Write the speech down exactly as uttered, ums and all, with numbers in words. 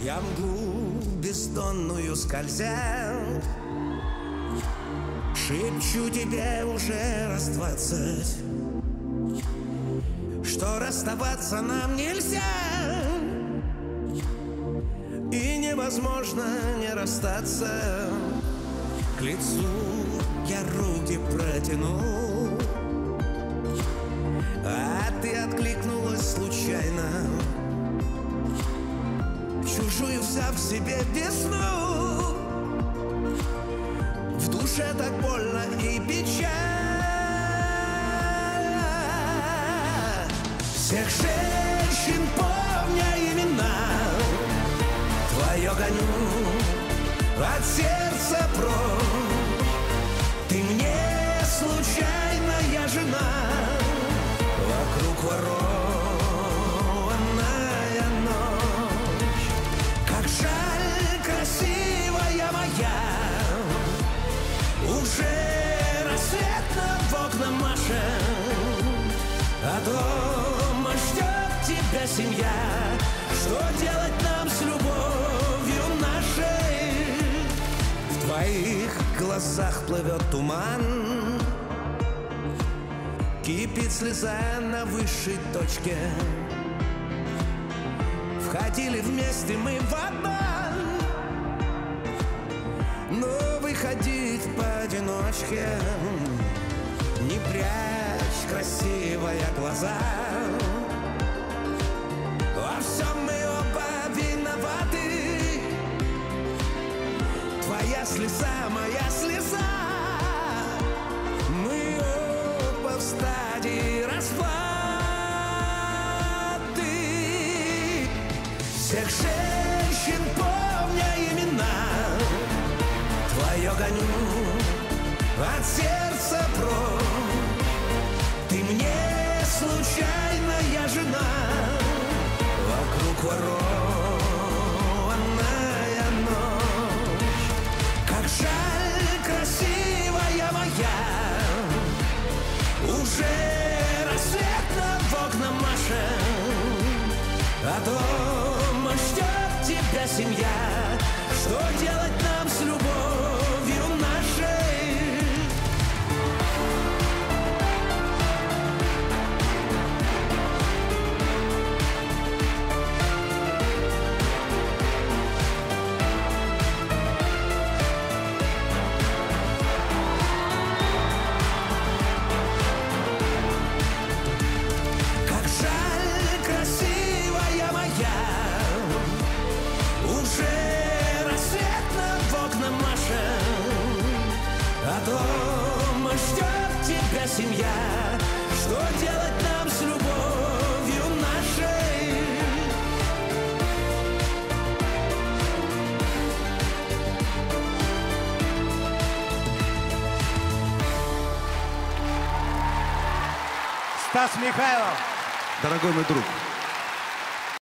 Я мглу бездонную скользя, шепчу тебе уже раз двадцать, что расставаться нам нельзя, и невозможно не расстаться. К лицу я руки протянул, а ты откликнулась случайно, чужую взяв себе весну. В душе так больно и печально. Всех женщин, помня имена, твое гоню от сердца прочь. Ты мне случайная жена, вокруг ворованная ночь. Как жаль, красивая моя, уже рассвет над окном машет, а дома ждет тебя семья. Что делать нам с любовью нашей? В твоих глазах плывет туман, кипит слеза на высшей точке. Входили вместе мы в обман, но выходить поодиночке. Не прячь, красивая, глаза, во всем мы оба виноваты. Твоя слеза, моя слеза, мы оба в стадии расплаты. Всех женщин, помня имена, твое гоню от сердца прочь. Ты мне случайная жена, вокруг ворованная ночь. Как жаль, красивая моя, уже рассвет над окном машет, а дома ждет тебя семья. Что делать нам с любовью нашей? Как жаль, красивая моя, уже рассвет над окном машет, а дома ждет тебя семья. Что делать нам с любовью нашей? Стас Михайлов. Дорогой мой друг,